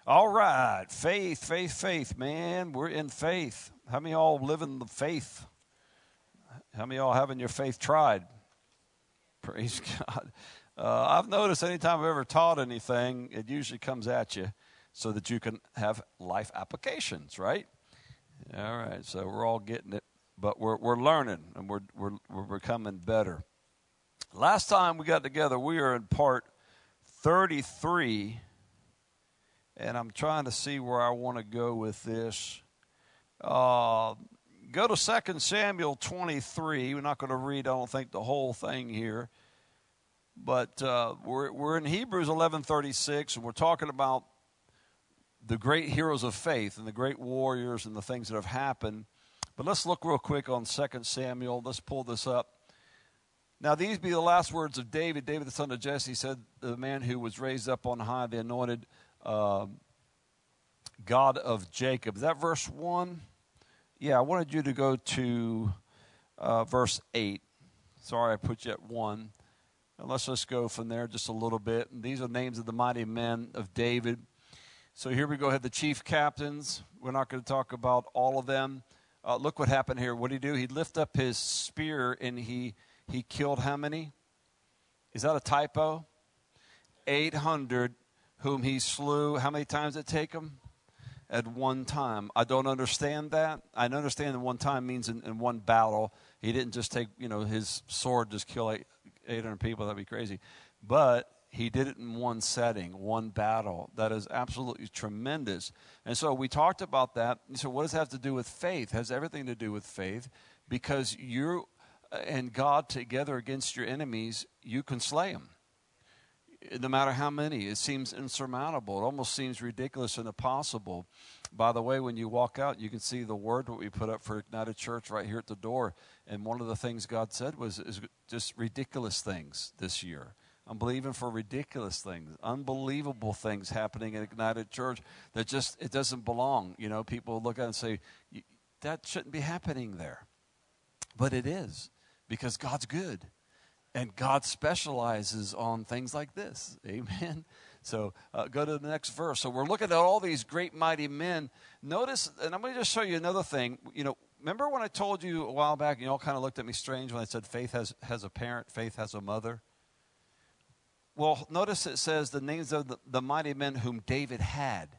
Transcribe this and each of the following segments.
All right, faith, man. We're in faith. How many of y'all live in the faith? How many of y'all having your faith tried? Praise God. I've noticed anytime I've ever taught anything, it usually comes at you so that you can have life applications, right? All right, so we're all getting it, but we're learning and we're becoming better. Last time we got together, we were in part 33. And I'm trying to see where I want to go with this. Go to 2 Samuel 23. We're not going to read, I don't think, the whole thing here. But we're in Hebrews 11:36, and we're talking about the great heroes of faith and the great warriors and the things that have happened. But let's look real quick on 2 Samuel. Let's pull this up. Now, these be the last words of David. David, the son of Jesse, said, the man who was raised up on high, the anointed God of Jacob. Is that verse 1? Yeah, I wanted you to go to verse 8. Sorry, I put you at 1. And let's just go from there just a little bit. And these are names of the mighty men of David. So here we go. Have the chief captains. We're not going to talk about all of them. Look what happened here. What did he do? He lifted up his spear and he killed how many? Is that a typo? 800. Whom he slew. How many times did it take him? At one time. I don't understand that. I understand that one time means in one battle. He didn't just take, his sword, just kill 800 people. That'd be crazy. But he did it in one setting, one battle. That is absolutely tremendous. And so we talked about that. So what does it have to do with faith? It has everything to do with faith, because you and God together against your enemies, you can slay them. No matter how many, it seems insurmountable. It almost seems ridiculous and impossible. By the way, when you walk out, you can see the word that we put up for Ignited Church right here at the door. And one of the things God said is just ridiculous things this year. I'm believing for ridiculous things, unbelievable things happening at Ignited Church that just, it doesn't belong. People look at it and say, that shouldn't be happening there. But it is, because God's good. And God specializes on things like this. Amen. So go to the next verse. So we're looking at all these great mighty men. Notice, and I'm going to just show you another thing. Remember when I told you a while back, and you all kind of looked at me strange when I said faith has a parent, faith has a mother? Well, notice it says the names of the mighty men whom David had.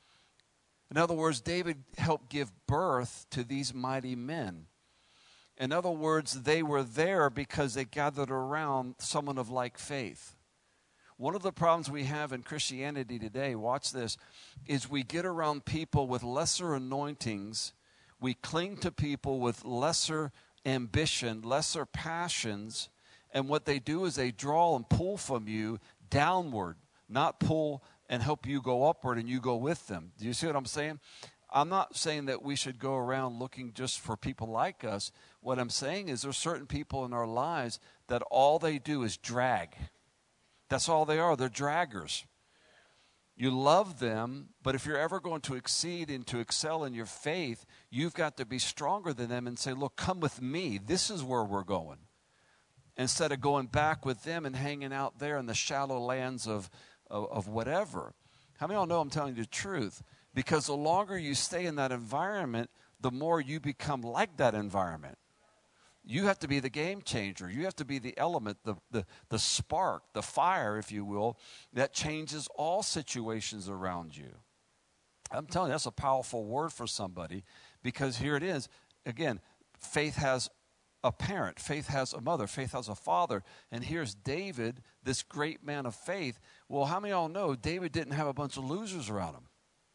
In other words, David helped give birth to these mighty men. In other words, they were there because they gathered around someone of like faith. One of the problems we have in Christianity today, watch this, is we get around people with lesser anointings. We cling to people with lesser ambition, lesser passions. And what they do is they draw and pull from you downward, not pull and help you go upward and you go with them. Do you see what I'm saying? I'm not saying that we should go around looking just for people like us. What I'm saying is there's certain people in our lives that all they do is drag. That's all they are. They're draggers. You love them, but if you're ever going to exceed and to excel in your faith, you've got to be stronger than them and say, look, come with me. This is where we're going. Instead of going back with them and hanging out there in the shallow lands of whatever. How many of y'all know I'm telling you the truth? Because the longer you stay in that environment, the more you become like that environment. You have to be the game changer. You have to be the element, the spark, the fire, if you will, that changes all situations around you. I'm telling you, that's a powerful word for somebody, because here it is. Again, faith has a parent. Faith has a mother. Faith has a father. And here's David, this great man of faith. Well, how many of y'all know David didn't have a bunch of losers around him?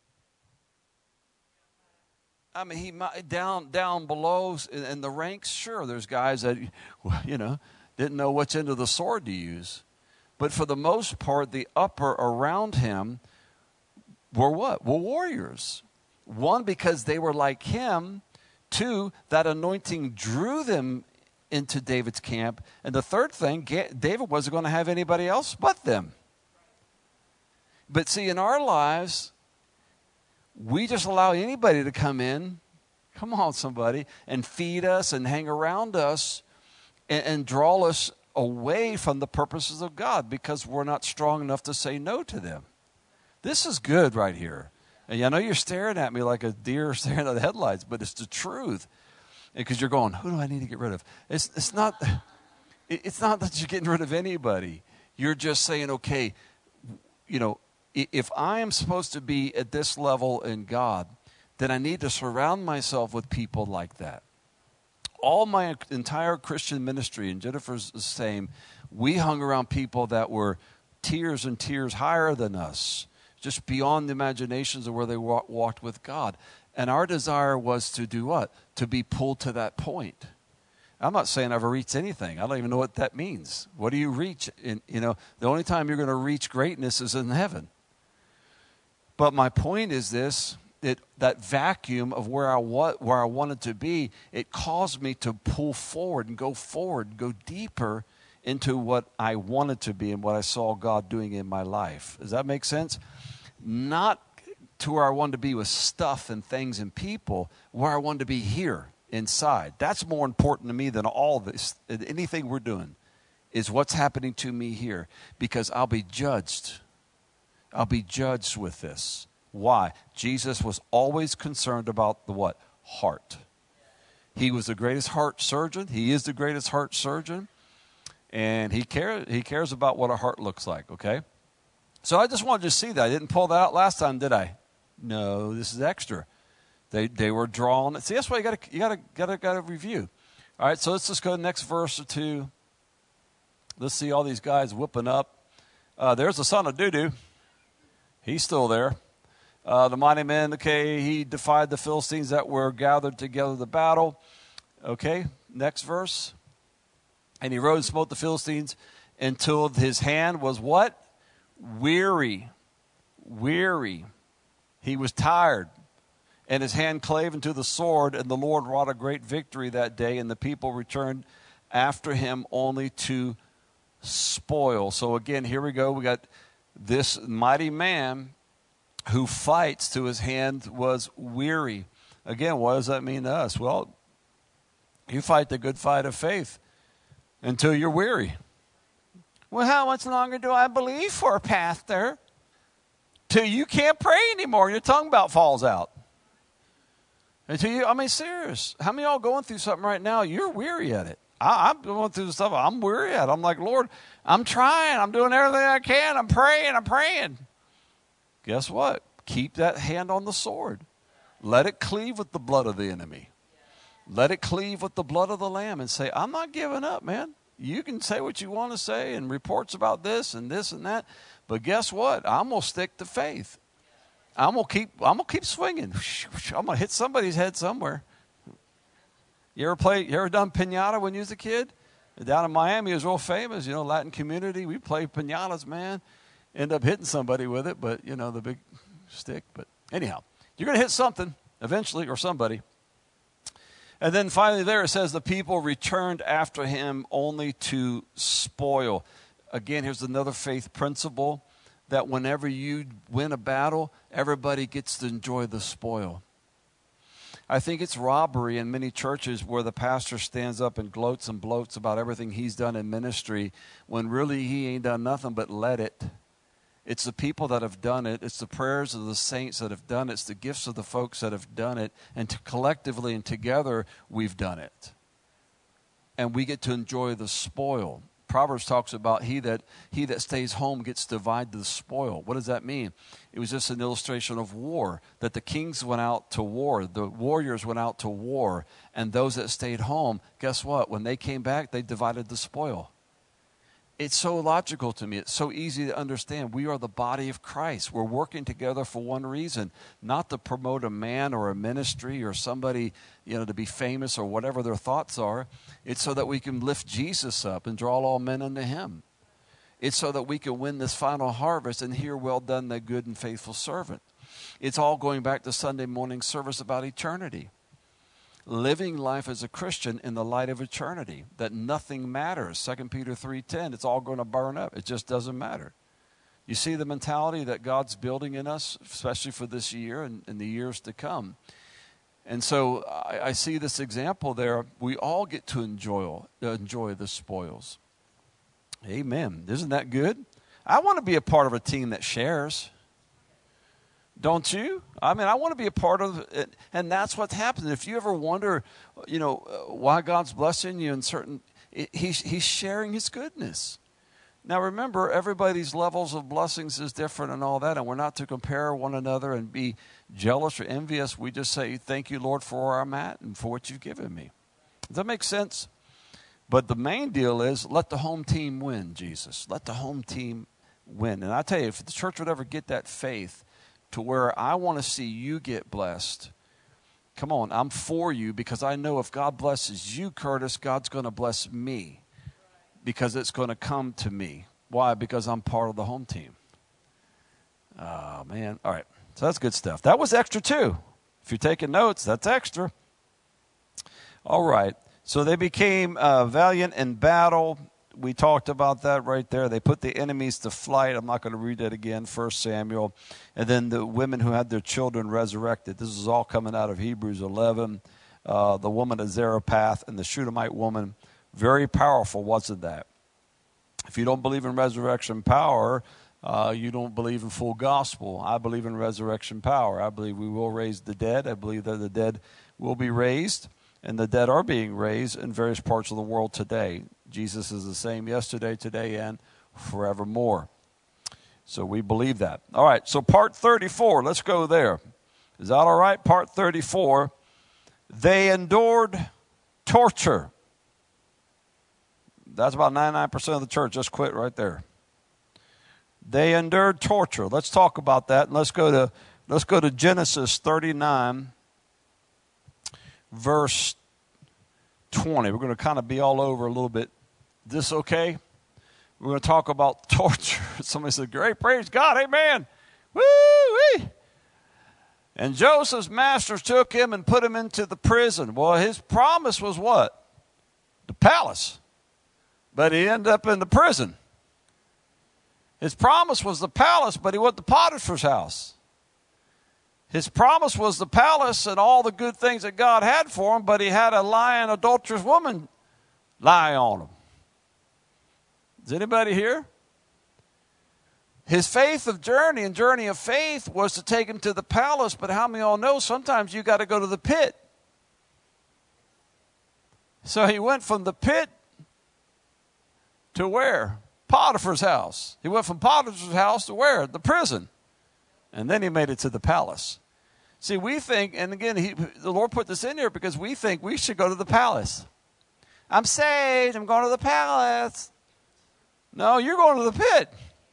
I mean, he down below in the ranks, sure, there's guys that, didn't know which end of the sword to use. But for the most part, the upper around him were what? Were warriors. One, because they were like him. Two, that anointing drew them into David's camp. And the third thing, David wasn't going to have anybody else but them. But see, in our lives, we just allow anybody to come in, come on somebody, and feed us and hang around us and draw us away from the purposes of God because we're not strong enough to say no to them. This is good right here. And I know you're staring at me like a deer staring at the headlights, but it's the truth. Because you're going, who do I need to get rid of? It's not that you're getting rid of anybody. You're just saying, okay, if I am supposed to be at this level in God, then I need to surround myself with people like that. All my entire Christian ministry, and Jennifer's the same, we hung around people that were tiers and tiers higher than us, just beyond the imaginations of where they walked with God. And our desire was to do what? To be pulled to that point. I'm not saying I've ever reached anything. I don't even know what that means. What do you reach? The only time you're going to reach greatness is in heaven. But my point is this, that vacuum of where I wanted to be, it caused me to pull forward and go deeper into what I wanted to be and what I saw God doing in my life. Does that make sense? Not to where I wanted to be with stuff and things and people, where I wanted to be here inside. That's more important to me than all this. Anything we're doing is what's happening to me here, because I'll be judged. I'll be judged with this. Why? Jesus was always concerned about the what? Heart. He was the greatest heart surgeon. He is the greatest heart surgeon. And he cares about what a heart looks like, okay? So I just wanted to see that. I didn't pull that out last time, did I? No, this is extra. They were drawn. See, that's why you gotta review. All right, so let's just go to the next verse or two. Let's see all these guys whooping up. There's the son of Dudu. He's still there. The mighty man, okay, he defied the Philistines that were gathered together to battle. Okay, next verse. And he rose and smote the Philistines until his hand was what? Weary. He was tired. And his hand clave unto the sword, and the Lord wrought a great victory that day, and the people returned after him only to spoil. So again, here we go. We got this mighty man who fights to his hand was weary. Again, what does that mean to us? Well, you fight the good fight of faith until you're weary. Well, how much longer do I believe for, Pastor? Till you can't pray anymore. Your tongue about falls out. Serious. How many of y'all going through something right now? You're weary at it. I'm going through the stuff. I'm weary at it. I'm like, Lord, I'm trying. I'm doing everything I can. I'm praying. Guess what? Keep that hand on the sword. Let it cleave with the blood of the enemy. Let it cleave with the blood of the Lamb and say, I'm not giving up, man. You can say what you want to say and reports about this and that. But guess what? I'm going to stick to faith. I'm gonna keep swinging. I'm gonna hit somebody's head somewhere. You ever done piñata when you was a kid? Down in Miami, it was real famous. Latin community. We played piñatas, man. End up hitting somebody with it, but the big stick. But anyhow, you're gonna hit something eventually or somebody. And then finally, there it says the people returned after him only to spoil. Again, here's another faith principle. That whenever you win a battle, everybody gets to enjoy the spoil. I think it's robbery in many churches where the pastor stands up and gloats and bloats about everything he's done in ministry when really he ain't done nothing but let it. It's the people that have done it. It's the prayers of the saints that have done it. It's the gifts of the folks that have done it. And collectively and together, we've done it. And we get to enjoy the spoil. Proverbs talks about he that stays home gets to divide the spoil. What does that mean? It was just an illustration of war, that the kings went out to war, the warriors went out to war, and those that stayed home, guess what? When they came back, they divided the spoil. It's so logical to me. It's so easy to understand. We are the body of Christ. We're working together for one reason, not to promote a man or a ministry or somebody, to be famous or whatever their thoughts are. It's so that we can lift Jesus up and draw all men unto him. It's so that we can win this final harvest and hear, well done, thy good and faithful servant. It's all going back to Sunday morning service about eternity. Living life as a Christian in the light of eternity, that nothing matters. 2 Peter 3:10, it's all going to burn up. It just doesn't matter. You see the mentality that God's building in us, especially for this year and the years to come. And so I see this example there. We all get to enjoy the spoils. Amen. Isn't that good? I want to be a part of a team that shares. Don't you? I mean, I want to be a part of it, and that's what's happening. If you ever wonder, why God's blessing you in certain, He's sharing His goodness. Now remember, everybody's levels of blessings is different and all that, and we're not to compare one another and be jealous or envious. We just say, thank you, Lord, for where I'm at and for what you've given me. Does that make sense? But the main deal is let the home team win, Jesus. Let the home team win. And I tell you, if the church would ever get that faith to where I want to see you get blessed, come on, I'm for you, because I know if God blesses you, Curtis, God's going to bless me, because it's going to come to me. Why? Because I'm part of the home team. Oh, man. All right. So that's good stuff. That was extra too. If you're taking notes, that's extra. All right. So they became valiant in battle. We talked about that right there. They put the enemies to flight. I'm not going to read that again, 1 Samuel. And then the women who had their children resurrected. This is all coming out of Hebrews 11. The woman of Zarephath and the Shunammite woman. Very powerful, wasn't that? If you don't believe in resurrection power, you don't believe in full gospel. I believe in resurrection power. I believe we will raise the dead. I believe that the dead will be raised, and the dead are being raised in various parts of the world today. Jesus is the same yesterday, today, and forevermore. So we believe that. All right, so part 34, let's go there. Is that all right? Part 34, they endured torture. That's about 99% of the church. Just quit right there. They endured torture. Let's talk about that. And let's go to Genesis 39, verse 20. We're going to kind of be all over a little bit. This okay? We're going to talk about torture. Somebody said, great, praise God, amen. Woo-wee. And Joseph's masters took him and put him into the prison. Well, his promise was what? The palace. But he ended up in the prison. His promise was the palace, but he went to Potiphar's house. His promise was the palace and all the good things that God had for him, but he had a lying, adulterous woman lie on him. Is anybody here? His faith of journey and journey of faith was to take him to the palace, but how many of y'all know sometimes you got to go to the pit? So he went from the pit to where? Potiphar's house. He went from Potiphar's house to where? The prison. And then he made it to the palace. See, we think, and again, the Lord put this in here because we think we should go to the palace. I'm saved. I'm going to the palace. No, you're going to the pit.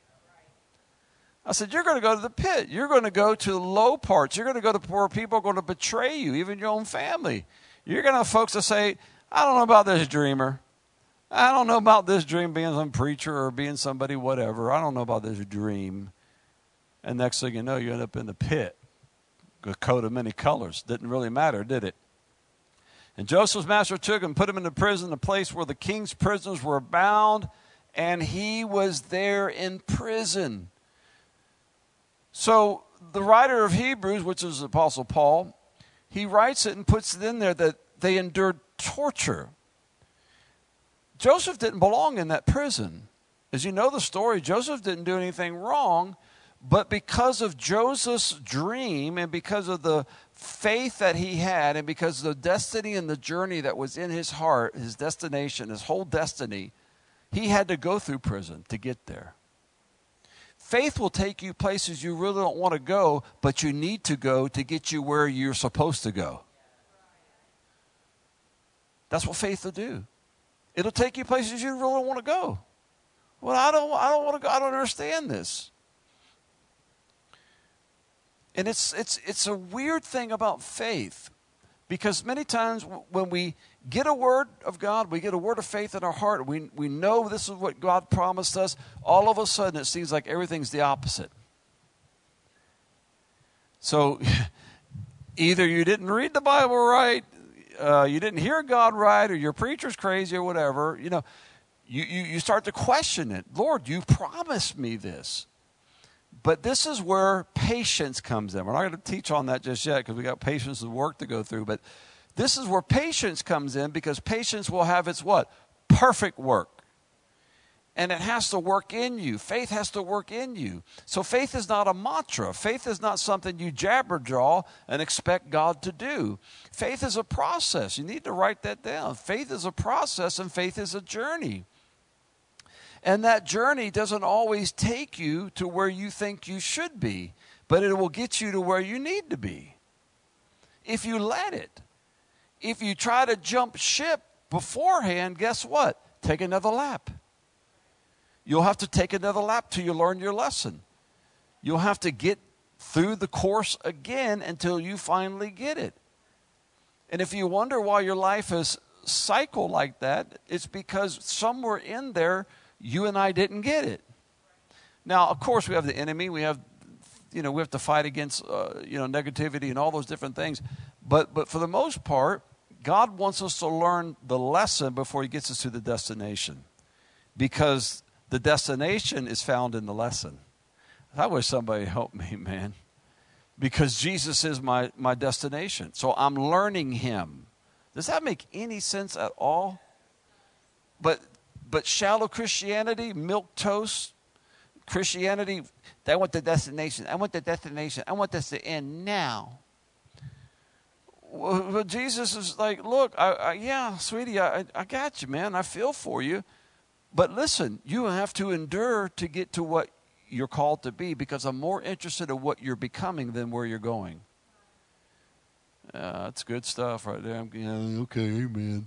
I said, you're going to go to the pit. You're going to go to the low parts. You're going to go to where people are going to betray you, even your own family. You're going to have folks that say, I don't know about this dreamer. I don't know about this dream being some preacher or being somebody whatever. I don't know about this dream. And next thing you know, you end up in the pit. A coat of many colors. Didn't really matter, did it? And Joseph's master took him and put him in the prison, a place where the king's prisoners were bound, and he was there in prison. So the writer of Hebrews, which is the Apostle Paul, he writes it and puts it in there that they endured torture. Joseph didn't belong in that prison. As you know the story, Joseph didn't do anything wrong, but because of Joseph's dream and because of the faith that he had and because of the destiny and the journey that was in his heart, his destination, his whole destiny, he had to go through prison to get there. Faith will take you places you really don't want to go, but you need to go to get you where you're supposed to go. That's what faith will do. It'll take you places you really don't want to go. Well, I don't want to go. I don't understand this. And it's a weird thing about faith, because many times when we get a word of God, we get a word of faith in our heart, we know this is what God promised us, all of a sudden it seems like everything's the opposite. So either you didn't read the Bible right, you didn't hear God right, or your preacher's crazy or whatever. You know, you start to question it. Lord, you promised me this. But this is where patience comes in. We're not going to teach on that just yet because we got patience and work to go through. But this is where patience comes in, because patience will have its what? Perfect work. And it has to work in you. Faith has to work in you. So faith is not a mantra. Faith is not something you jabberjaw and expect God to do. Faith is a process. You need to write that down. Faith is a process, and faith is a journey. And that journey doesn't always take you to where you think you should be, but it will get you to where you need to be. If you let it. If you try to jump ship beforehand, guess what? Take another lap. You'll have to take another lap till you learn your lesson. You'll have to get through the course again until you finally get it. And if you wonder why your life is cycled like that, it's because somewhere in there, you and I didn't get it. Now, of course, we have the enemy. We have to fight against, negativity and all those different things. But for the most part, God wants us to learn the lesson before he gets us to the destination. Because the destination is found in the lesson. I wish somebody helped me, man. Because Jesus is my destination. So I'm learning him. Does that make any sense at all? But shallow Christianity, milquetoast Christianity, I want the destination. I want the destination. I want this to end now. Well, Jesus is like, look, yeah, sweetie, I got you, man. I feel for you. But listen, you have to endure to get to what you're called to be, because I'm more interested in what you're becoming than where you're going. That's good stuff right there. Okay, amen.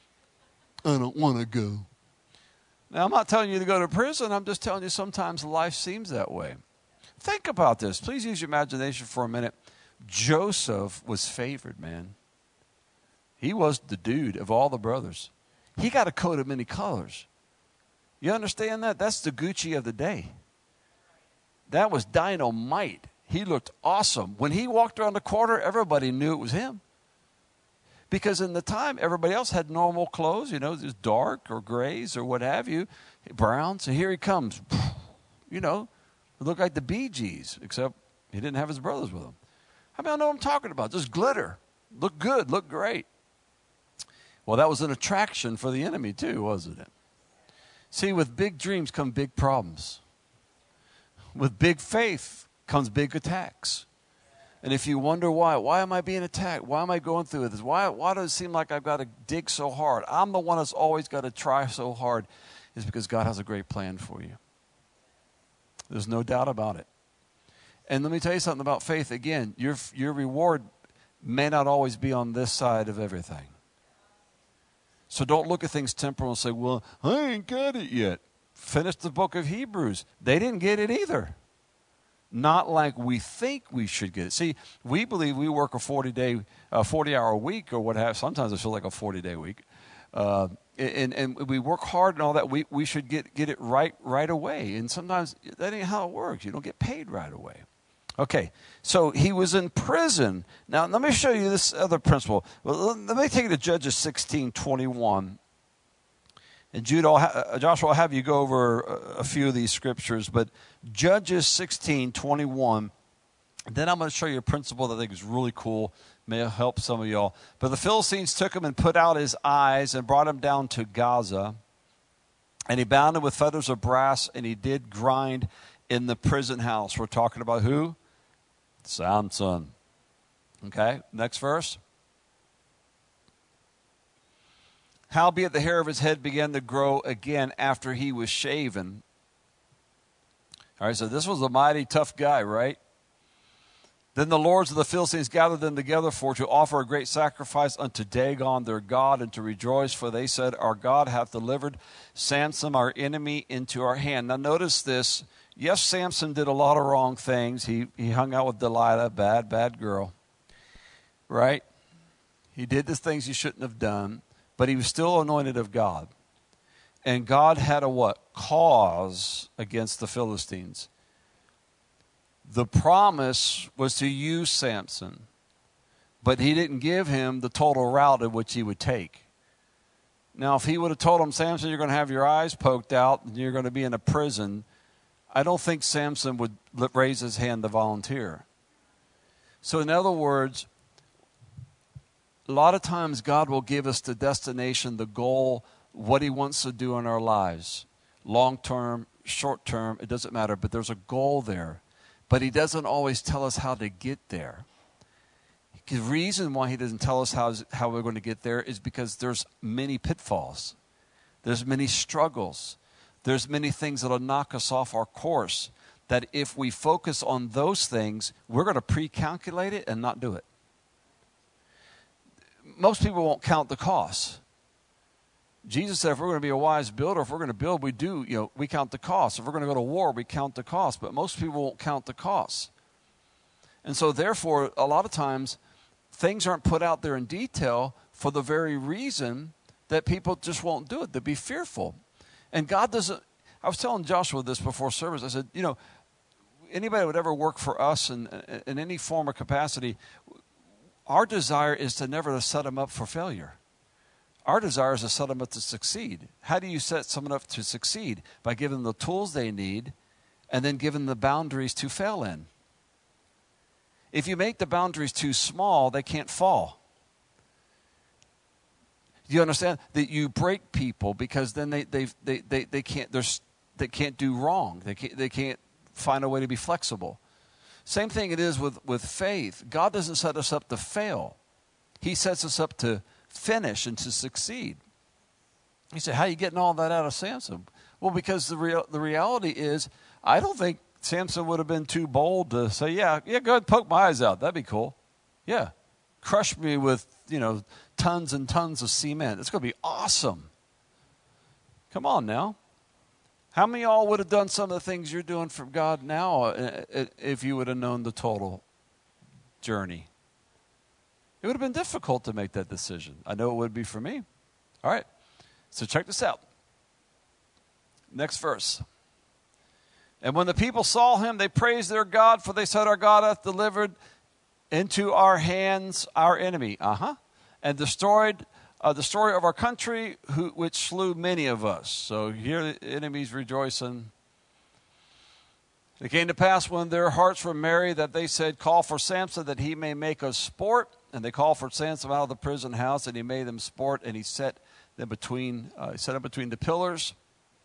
I don't want to go. Now, I'm not telling you to go to prison. I'm just telling you sometimes life seems that way. Think about this. Please use your imagination for a minute. Joseph was favored, man. He was the dude of all the brothers. He got a coat of many colors. You understand that? That's the Gucci of the day. That was dynamite. He looked awesome. When he walked around the corner, everybody knew it was him. Because in the time, everybody else had normal clothes, just dark or grays or what have you, brown. So here he comes. It looked like the Bee Gees, except he didn't have his brothers with him. I know what I'm talking about. Just glitter. Look good. Look great. Well, that was an attraction for the enemy too, wasn't it? See, with big dreams come big problems. With big faith comes big attacks. And if you wonder why am I being attacked? Why am I going through this? Why does it seem like I've got to dig so hard? I'm the one that's always got to try so hard. It's because God has a great plan for you. There's no doubt about it. And let me tell you something about faith. Again, your reward may not always be on this side of everything. So don't look at things temporal and say, well, I ain't got it yet. Finish the book of Hebrews. They didn't get it either. Not like we think we should get it. See, we believe we work a 40-hour week or what have. Sometimes it feels like a 40-day week. And we work hard and all that. We should get it right away. And sometimes that ain't how it works. You don't get paid right away. Okay, so he was in prison. Now, let me show you this other principle. Well, let me take you to Judges 16:21. And Joshua, I'll have you go over a few of these scriptures, but Judges 16:21. Then I'm going to show you a principle that I think is really cool. May help some of y'all. But the Philistines took him and put out his eyes and brought him down to Gaza. And he bound him with fetters of brass, and he did grind in the prison house. We're talking about who? Samson. Okay, next verse. Howbeit the hair of his head began to grow again after he was shaven. All right, so this was a mighty tough guy, right? Then the lords of the Philistines gathered them together to offer a great sacrifice unto Dagon their God, and to rejoice, for they said, our God hath delivered Samson our enemy into our hand. Now notice this. Yes, Samson did a lot of wrong things. He hung out with Delilah, bad girl, right? He did the things he shouldn't have done, but he was still anointed of God. And God had a what? Cause against the Philistines. The promise was to use Samson, but he didn't give him the total route of which he would take. Now, if he would have told him, Samson, you're going to have your eyes poked out and you're going to be in a prison, I don't think Samson would raise his hand to volunteer. So in other words, a lot of times God will give us the destination, the goal, what he wants to do in our lives. long term, short term, it doesn't matter, but there's a goal there. But he doesn't always tell us how to get there. The reason why he doesn't tell us how we're going to get there is because there's many pitfalls. There's many struggles. There's many things that will knock us off our course, that if we focus on those things, we're going to pre-calculate it and not do it. Most people won't count the costs. Jesus said if we're going to be a wise builder, if we're going to build, we count the costs. If we're going to go to war, we count the costs. But most people won't count the costs. And so therefore, a lot of times, things aren't put out there in detail for the very reason that people just won't do it. They'll be fearful. And God doesn't, I was telling Joshua this before service. I said, anybody would ever work for us in any form or capacity, our desire is to never set them up for failure. Our desire is to set them up to succeed. How do you set someone up to succeed? By giving them the tools they need and then giving them the boundaries to fail in. If you make the boundaries too small, they can't fall. Do you understand that you break people because then they can't do wrong. They can't find a way to be flexible. Same thing it is with faith. God doesn't set us up to fail. He sets us up to finish and to succeed. You say, how are you getting all that out of Samson? Well, because the reality is, I don't think Samson would have been too bold to say, yeah, go ahead and poke my eyes out. That'd be cool. Yeah. Crush me with, tons and tons of cement. It's going to be awesome. Come on now. How many of y'all would have done some of the things you're doing for God now if you would have known the total journey? It would have been difficult to make that decision. I know it would be for me. All right. So check this out. Next verse. And when the people saw him, they praised their God, for they said, our God hath delivered into our hands our enemy. And destroyed the story of our country, which slew many of us. So here the enemies rejoicing. It came to pass when their hearts were merry that they said, call for Samson that he may make us sport. And they called for Samson out of the prison house, and he made them sport, and he set them between the pillars.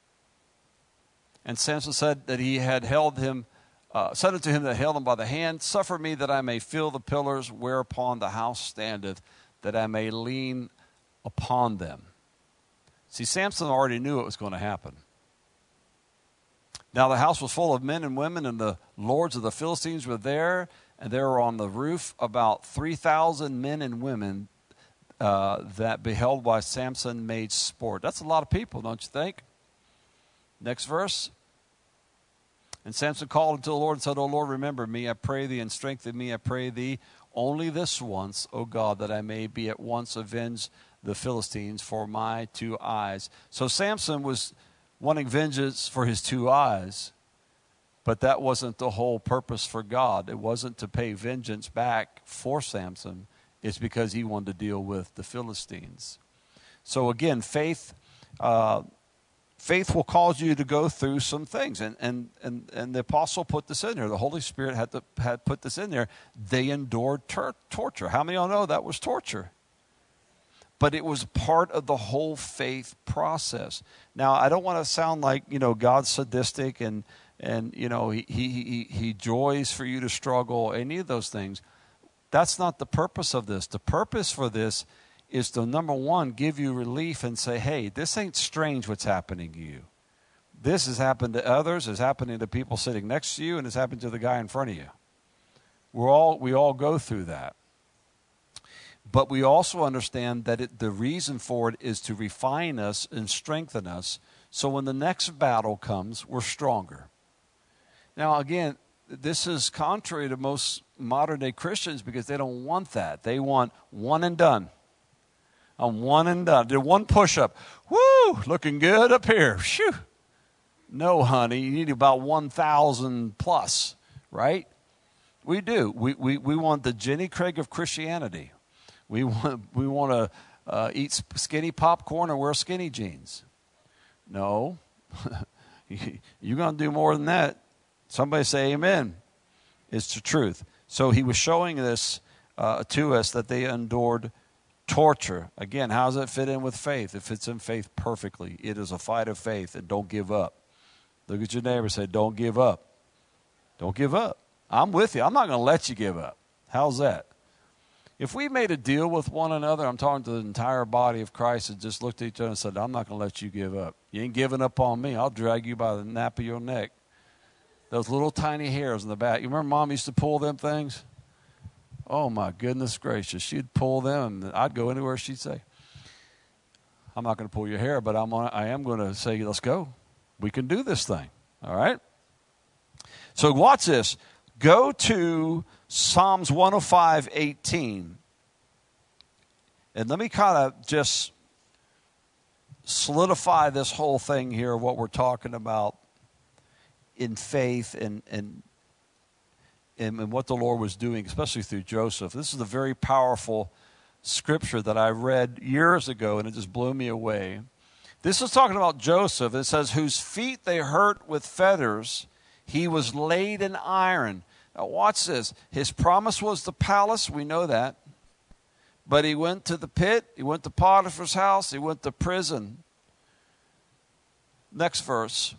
And Samson said that he had held him, said unto him that held him by the hand, suffer me that I may feel the pillars whereupon the house standeth, that I may lean upon them. See, Samson already knew it was going to happen. Now the house was full of men and women, and the lords of the Philistines were there, and there were on the roof about 3,000 men and women that beheld why Samson made sport. That's a lot of people, don't you think? Next verse. And Samson called unto the Lord and said, O Lord, remember me, I pray thee, and strengthen me, I pray thee, only this once, O God, that I may be at once avenge the Philistines for my 2 eyes. So Samson was wanting vengeance for his 2 eyes, but that wasn't the whole purpose for God. It wasn't to pay vengeance back for Samson. It's because he wanted to deal with the Philistines. So again, faith will cause you to go through some things. And the apostle put this in there. The Holy Spirit had put this in there. They endured torture. How many of y'all know that was torture? But it was part of the whole faith process. Now, I don't want to sound like, God's sadistic and he joys for you to struggle, any of those things. That's not the purpose of this. The purpose for this is to, number one, give you relief and say, hey, this ain't strange what's happening to you. This has happened to others, it's happening to people sitting next to you, and it's happened to the guy in front of you. We all go through that. But we also understand that the reason for it is to refine us and strengthen us, so when the next battle comes, we're stronger. Now, again, this is contrary to most modern-day Christians because they don't want that. They want one and done. I'm one and done. Did one push-up. Woo! Looking good up here. Shoo! No, honey. You need about 1,000 plus, right? We do. We want the Jenny Craig of Christianity. We want to eat skinny popcorn or wear skinny jeans. No. You're going to do more than that. Somebody say amen. It's the truth. So he was showing this to us that they endured Torture. Again, how does it fit in with faith? It fits in faith perfectly. It is a fight of faith, and don't give up. Look at your neighbor and say, don't give up. Don't give up. I'm with you. I'm not going to let you give up. How's that? If we made a deal with one another, I'm talking to the entire body of Christ, and just looked at each other and said, I'm not going to let you give up. You ain't giving up on me. I'll drag you by the nape of your neck. Those little tiny hairs in the back. You remember Mom used to pull them things? Oh, my goodness gracious. She'd pull them, and I'd go anywhere she'd say. I'm not going to pull your hair, but I am going to say, let's go. We can do this thing. All right? So watch this. Go to Psalms 105:18. And let me kind of just solidify this whole thing here, what we're talking about in faith and what the Lord was doing, especially through Joseph. This is a very powerful scripture that I read years ago, and it just blew me away. This is talking about Joseph. It says, whose feet they hurt with fetters, he was laid in iron. Now watch this. His promise was the palace. We know that. But he went to the pit. He went to Potiphar's house. He went to prison. Next verse.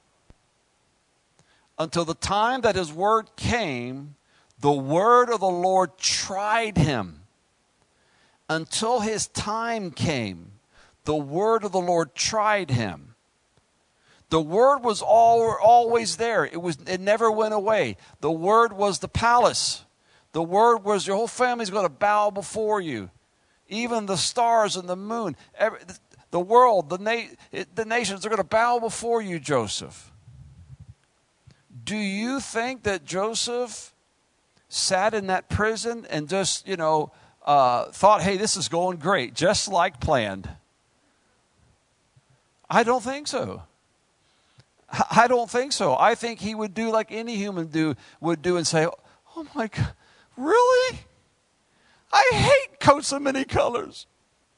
Until the time that his word came, the word of the Lord tried him. Until his time came, the word of the Lord tried him. The word was always there. It never went away. The word was the palace. The word was your whole family's going to bow before you. Even the stars and the moon, the world, the nations are going to bow before you, Joseph. Do you think that Joseph sat in that prison and just, thought, hey, this is going great, just like planned? I don't think so. I don't think so. I think he would do like any human would do and say, oh my God, really? I hate coats of many colors.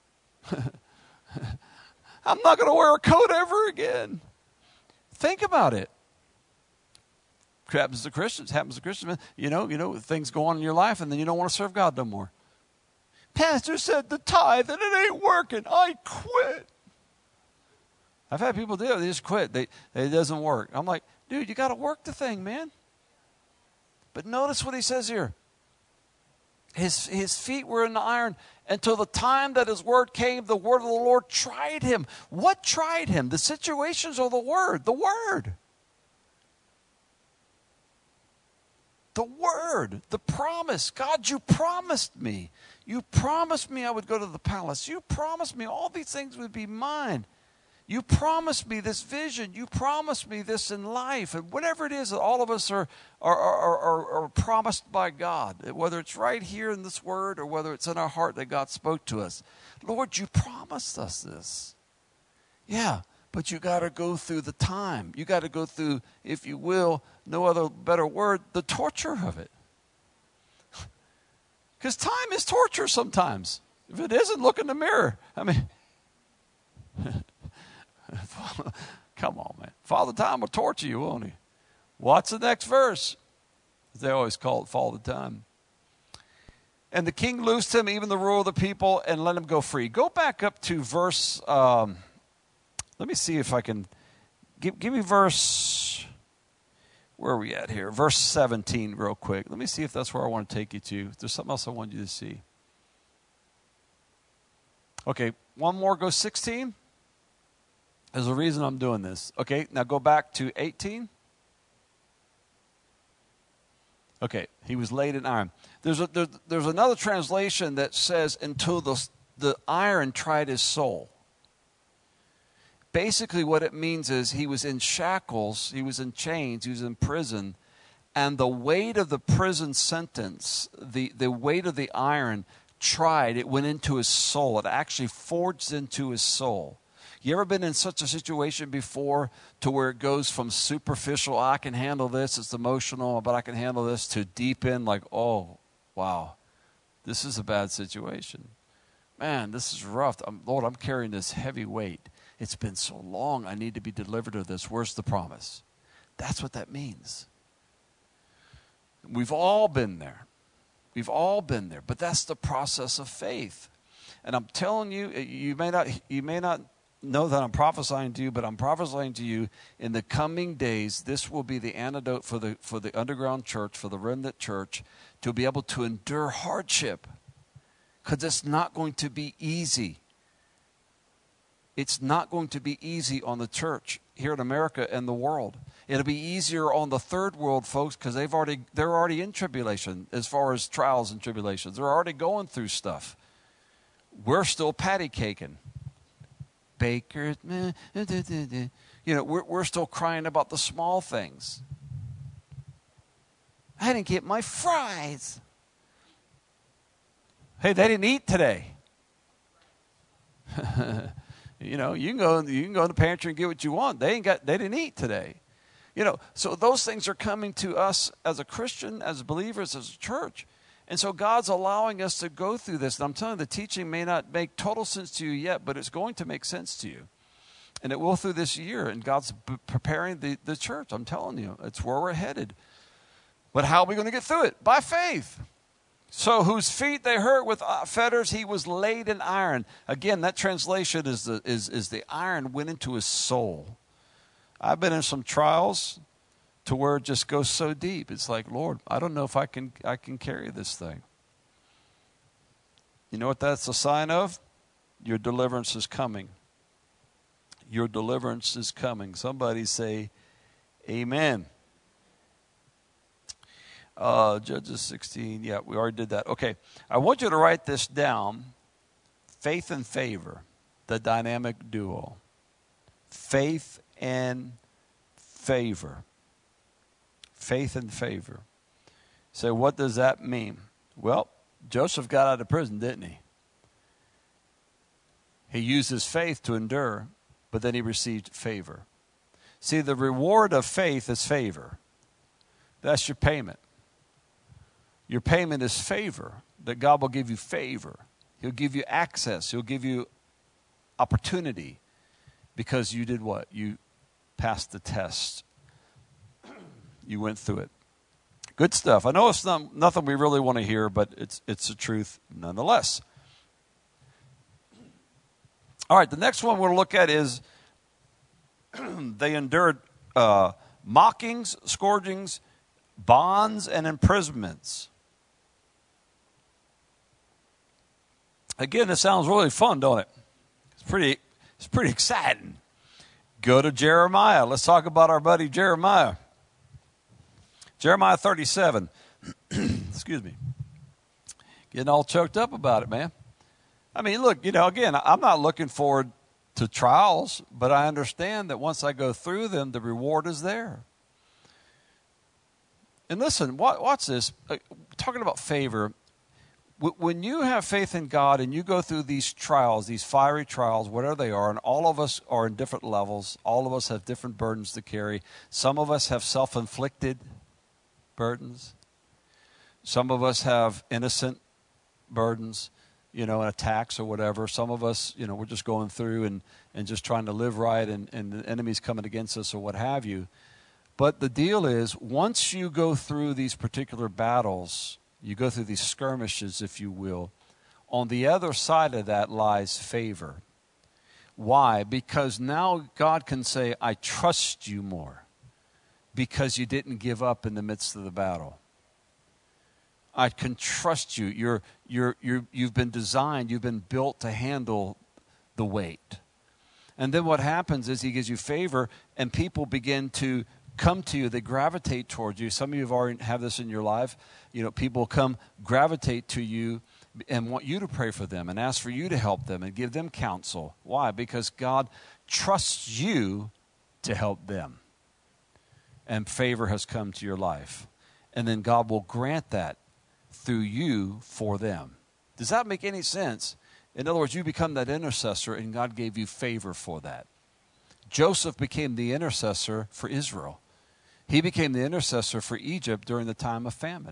I'm not going to wear a coat ever again. Think about it. Happens to Christians. Things go on in your life and then you don't want to serve God no more. Pastor said the tithe and it ain't working. I quit. I've had people do it. They just quit. It doesn't work. I'm like, dude, you got to work the thing, man. But notice what he says here. His feet were in the iron until the time that his word came. The word of the Lord tried him. What tried him? The situations or the word? The word. The word. The promise. God, you promised me. You promised me I would go to the palace. You promised me all these things would be mine. You promised me this vision. You promised me this in life. And whatever it is that all of us are promised by God, whether it's right here in this word or whether it's in our heart that God spoke to us. Lord, you promised us this. Yeah, but you got to go through the time. You got to go through, if you will, no other better word, the torture of it. Because time is torture sometimes. If it isn't, look in the mirror. I mean... Come on, man. Father Time will torture you, won't he? What's the next verse? They always call it Father Time. And the king loosed him, even the ruler of the people, and let him go free. Go back up to verse, let me see if I can, give me verse, where are we at here? Verse 17 real quick. Let me see if that's where I want to take you to. There's something else I want you to see. Okay, one more, go 16. There's a reason I'm doing this. Okay, now go back to 18. Okay, he was laid in iron. There's another translation that says, until the iron tried his soul. Basically what it means is he was in shackles, he was in chains, he was in prison, and the weight of the prison sentence, the weight of the iron it went into his soul. It actually forged into his soul. You ever been in such a situation before to where it goes from superficial, I can handle this, it's emotional, but I can handle this, to deep in like, oh, wow, this is a bad situation. Man, this is rough. Lord, I'm carrying this heavy weight. It's been so long, I need to be delivered of this. Where's the promise? That's what that means. We've all been there. We've all been there, but that's the process of faith. And I'm telling you, you may not know that I'm prophesying to you, but I'm prophesying to you in the coming days, this will be the antidote for the underground church, for the remnant church, to be able to endure hardship. Because it's not going to be easy. It's not going to be easy on the church here in America and the world. It'll be easier on the third world folks because they're already in tribulation as far as trials and tribulations. They're already going through stuff. We're still patty caking. Bakers, we're still crying about the small things. I didn't get my fries. Hey, they didn't eat today. You can go in the pantry and get what you want. They didn't eat today. So those things are coming to us as a Christian, as believers, as a church. And so God's allowing us to go through this. And I'm telling you, the teaching may not make total sense to you yet, but it's going to make sense to you. And it will through this year. And God's preparing the church. I'm telling you, it's where we're headed. But how are we going to get through it? By faith. So whose feet they hurt with fetters, he was laid in iron. Again, that translation is the iron went into his soul. I've been in some trials to where it just goes so deep. It's like, Lord, I don't know if I can carry this thing. You know what that's a sign of? Your deliverance is coming. Your deliverance is coming. Somebody say, amen. Judges 16. Yeah, we already did that. Okay. I want you to write this down. Faith and favor. The dynamic duo. Faith and favor. Faith and favor. So what does that mean? Well, Joseph got out of prison, didn't he? He used his faith to endure, but then he received favor. See, the reward of faith is favor. That's your payment. Your payment is favor, that God will give you favor. He'll give you access. He'll give you opportunity because you did what? You passed the test. You went through it. Good stuff. I know it's nothing we really want to hear, but it's the truth nonetheless. All right, the next one we'll look at is they endured mockings, scourgings, bonds, and imprisonments. Again, this sounds really fun, don't it? It's pretty exciting. Go to Jeremiah. Let's talk about our buddy Jeremiah. Jeremiah 37. Excuse me. Getting all choked up about it, man. I mean, look, again, I'm not looking forward to trials, but I understand that once I go through them, the reward is there. And listen, watch this. Talking about favor, when you have faith in God and you go through these trials, these fiery trials, whatever they are, and all of us are in different levels, all of us have different burdens to carry. Some of us have self-inflicted burdens. Some of us have innocent burdens, attacks or whatever. Some of us, we're just going through and just trying to live right and the enemy's coming against us or what have you. But the deal is, once you go through these particular battles, you go through these skirmishes, if you will, on the other side of that lies favor. Why? Because now God can say, I trust you more because you didn't give up in the midst of the battle. I can trust you. You've been designed, you've been built to handle the weight. And then what happens is he gives you favor and people begin to come to you, they gravitate towards you. Some of you have already have this in your life. People come gravitate to you and want you to pray for them and ask for you to help them and give them counsel. Why? Because God trusts you to help them. And favor has come to your life. And then God will grant that through you for them. Does that make any sense? In other words, you become that intercessor and God gave you favor for that. Joseph became the intercessor for Israel. He became the intercessor for Egypt during the time of famine.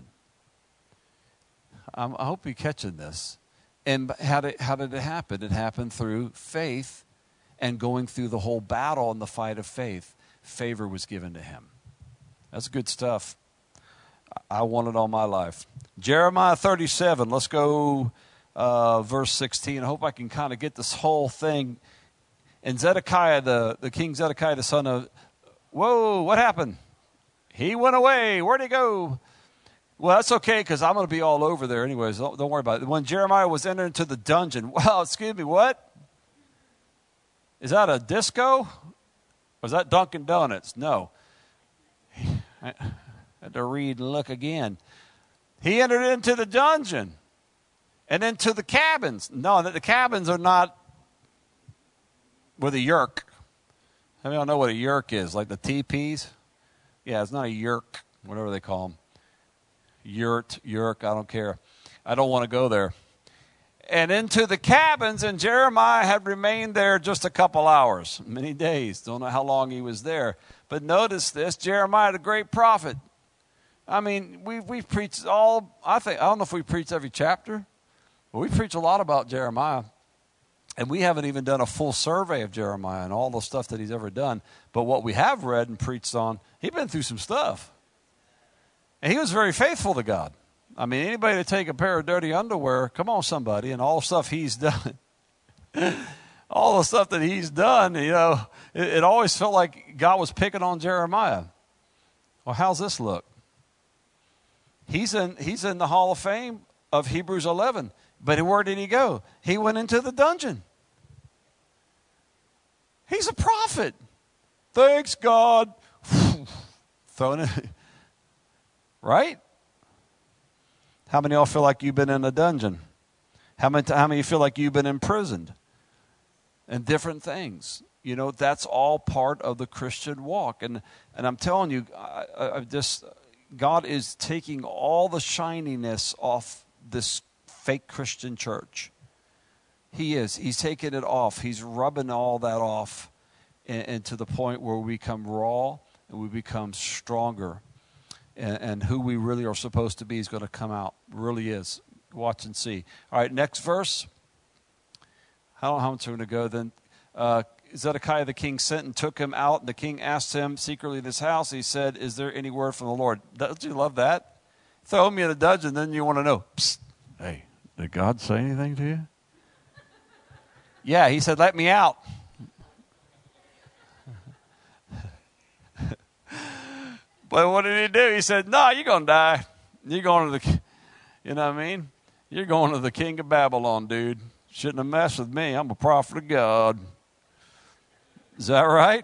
I hope you're catching this. And how did it happen? It happened through faith and going through the whole battle and the fight of faith. Favor was given to him. That's good stuff. I want it all my life. Jeremiah 37. Let's go verse 16. I hope I can kind of get this whole thing. And Zedekiah, the king Zedekiah, the son of, whoa, what happened? He went away. Where'd he go? Well, that's okay, because I'm going to be all over there anyways. Don't worry about it. When Jeremiah was entering into the dungeon, well, excuse me, what? Is that a disco? Or is that Dunkin' Donuts? No. I had to read and look again. He entered into the dungeon and into the cabins. No, the cabins are not with a yerk. I don't know what a yerk is, like the teepees. Yeah, it's not a yerk, whatever they call them. Yerk, I don't care. I don't want to go there. And into the cabins, and Jeremiah had remained there just a couple hours, many days. Don't know how long he was there. But notice this, Jeremiah, the great prophet. I mean, we've preached I don't know if we preached every chapter, but we preach a lot about Jeremiah. And we haven't even done a full survey of Jeremiah and all the stuff that he's ever done. But what we have read and preached on, he's been through some stuff. And he was very faithful to God. I mean, anybody to take a pair of dirty underwear, come on, somebody, and all the stuff he's done. All the stuff that he's done, it always felt like God was picking on Jeremiah. Well, how's this look? He's in the Hall of Fame of Hebrews 11. But where did he go? He went into the dungeon. He's a prophet. Thanks, God. Throwing it. Right? How many of y'all feel like you've been in a dungeon? How many of you feel like you've been imprisoned? And different things. That's all part of the Christian walk. And I'm telling you, God is taking all the shininess off this fake Christian church. He is. He's taking it off. He's rubbing all that off and to the point where we become raw and we become stronger. And who we really are supposed to be is going to come out. Really is. Watch and see. All right, next verse. I don't know how much we're going to go then. Zedekiah the king sent and took him out, and the king asked him secretly in his house. He said, "Is there any word from the Lord?" Don't you love that? Throw me in a dungeon, then you want to know. Psst, hey, did God say anything to you? Yeah, he said, "Let me out." But what did he do? He said, "No, you're going to die. You're going to the, you know what I mean? You're going to the king of Babylon, dude. Shouldn't have messed with me. I'm a prophet of God." Is that right?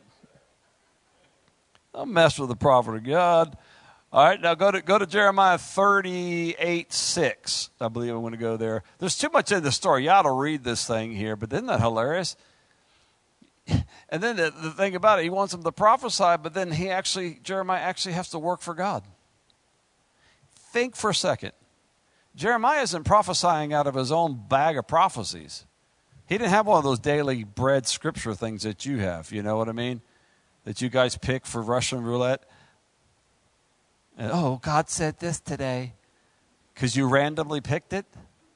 Don't mess with the prophet of God. All right, now go to Jeremiah 38:6. I believe I'm going to go there. There's too much in the story. You ought to read this thing here, but isn't that hilarious? And then the thing about it, he wants him to prophesy, but then Jeremiah actually has to work for God. Think for a second. Jeremiah isn't prophesying out of his own bag of prophecies. He didn't have one of those daily bread scripture things that you have, you know what I mean? That you guys pick for Russian roulette. And, oh, God said this today. Because you randomly picked it?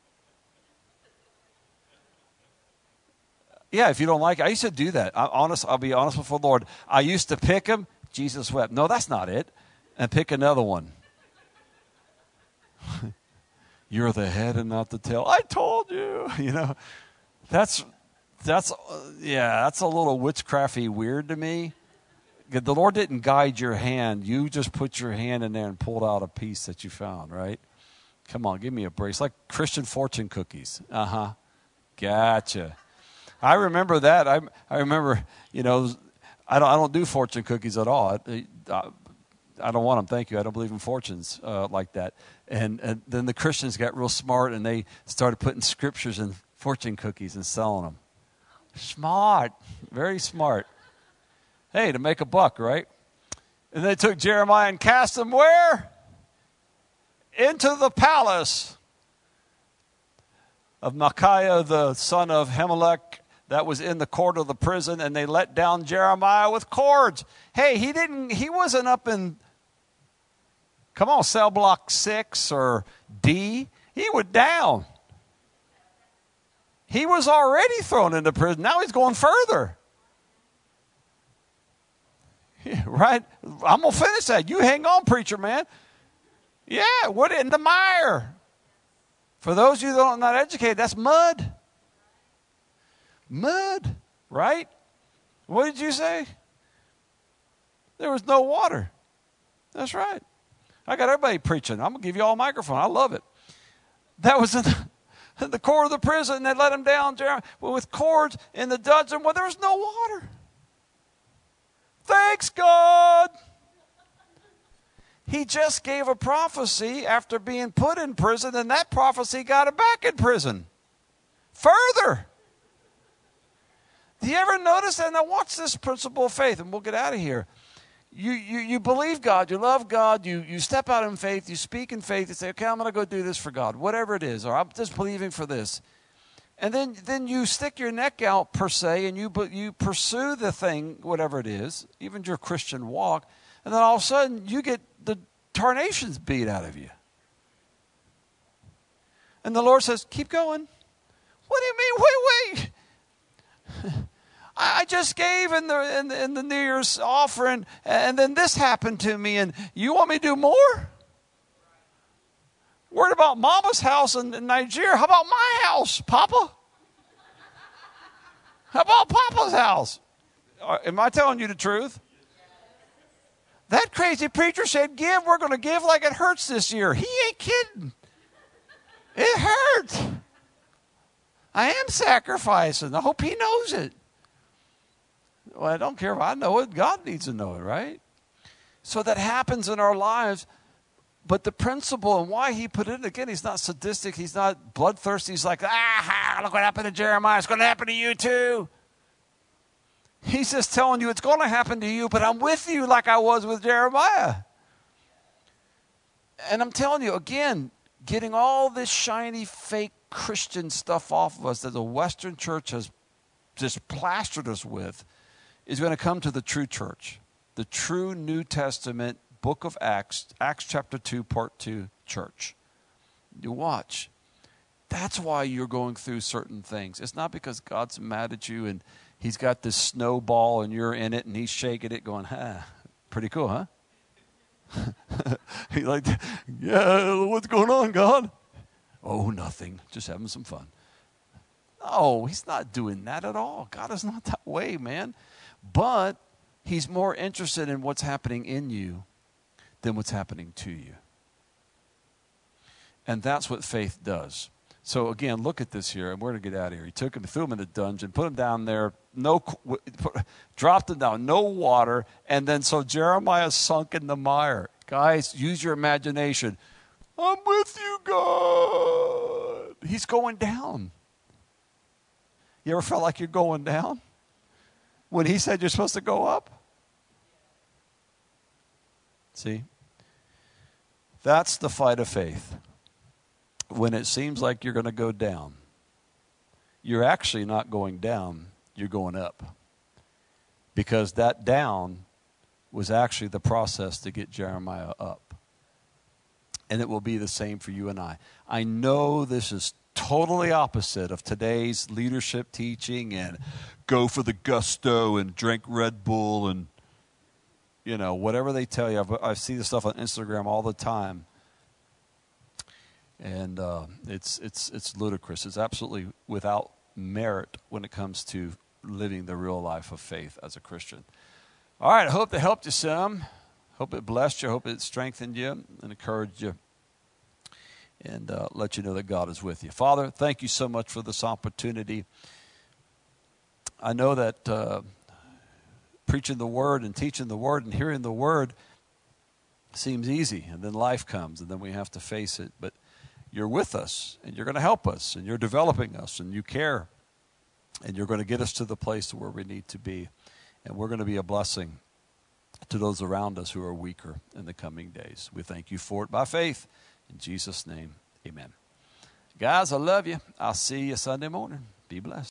Yeah, if you don't like it. I used to do that. I'll be honest with the Lord. I used to pick them. Jesus wept. No, that's not it. And pick another one. You're the head and not the tail. I told you. That's a little witchcrafty weird to me. The Lord didn't guide your hand. You just put your hand in there and pulled out a piece that you found, right? Come on, give me a break. It's like Christian fortune cookies. Uh-huh. Gotcha. I remember that. I remember, I don't do fortune cookies at all. I don't want them, thank you. I don't believe in fortunes like that. And then the Christians got real smart, and they started putting scriptures in fortune cookies and selling them. Smart. Very smart. Hey, to make a buck, right? And they took Jeremiah and cast him where? Into the palace of Micaiah, the son of Hemelech, that was in the court of the prison, and they let down Jeremiah with cords. Hey, he wasn't up in, come on, cell block 6 or D. He was down. He was already thrown into prison. Now he's going further. Yeah, right? I'm going to finish that. You hang on, preacher man. Yeah, what in the mire? For those of you that are not educated, that's mud. Mud, right? What did you say? There was no water. That's right. I got everybody preaching. I'm going to give you all a microphone. I love it. That was in the core of the prison. They let him down with cords in the dungeon where there was no water. Thanks, God. He just gave a prophecy after being put in prison, and that prophecy got him back in prison. Further. Do you ever notice that? Now watch this principle of faith, and we'll get out of here. You believe God, you love God, you step out in faith, you speak in faith, you say, okay, I'm going to go do this for God, whatever it is, or I'm just believing for this. And then you stick your neck out, per se, and you pursue the thing, whatever it is, even your Christian walk, and then all of a sudden you get the tarnations beat out of you. And the Lord says, keep going. What do you mean? Wait. I just gave in the New Year's offering, and then this happened to me, and you want me to do more? Worried about Mama's house in Nigeria. How about my house, Papa? How about Papa's house? Am I telling you the truth? That crazy preacher said, give. We're going to give like it hurts this year. He ain't kidding. It hurts. I am sacrificing. I hope he knows it. Well, I don't care if I know it. God needs to know it, right? So that happens in our lives. But the principle and why he put it in, again, he's not sadistic. He's not bloodthirsty. He's like, look what happened to Jeremiah. It's going to happen to you too. He's just telling you it's going to happen to you, but I'm with you like I was with Jeremiah. And I'm telling you, again, getting all this shiny, fake Christian stuff off of us that the Western church has just plastered us with is going to come to the true church, the true New Testament book of Acts, Acts chapter 2, part 2 church. You watch. That's why you're going through certain things. It's not because God's mad at you and he's got this snowball and you're in it and he's shaking it going, pretty cool, huh? He's like, yeah, what's going on, God? Oh, nothing. Just having some fun. No, he's not doing that at all. God is not that way, man. But he's more interested in what's happening in you than what's happening to you. And that's what faith does. So again, look at this here, and we're going to get out of here. He took him, threw him in the dungeon, put him down there, dropped him down, no water, and then so Jeremiah sunk in the mire. Guys, use your imagination. I'm with you, God. He's going down. You ever felt like you're going down? When he said you're supposed to go up? See? That's the fight of faith. When it seems like you're going to go down, you're actually not going down, you're going up. Because that down was actually the process to get Jeremiah up. And it will be the same for you and I. I know this is totally opposite of today's leadership teaching and go for the gusto and drink Red Bull and, you know, whatever they tell you. I see this stuff on Instagram all the time. And it's ludicrous. It's absolutely without merit when it comes to living the real life of faith as a Christian. All right, I hope that helped you some. Hope it blessed you. Hope it strengthened you and encouraged you. And let you know that God is with you. Father, thank you so much for this opportunity. I know that preaching the Word and teaching the Word and hearing the Word seems easy. And then life comes and then we have to face it. But you're with us, and you're going to help us, and you're developing us, and you care, and you're going to get us to the place where we need to be, and we're going to be a blessing to those around us who are weaker in the coming days. We thank you for it by faith. In Jesus' name, amen. Guys, I love you. I'll see you Sunday morning. Be blessed.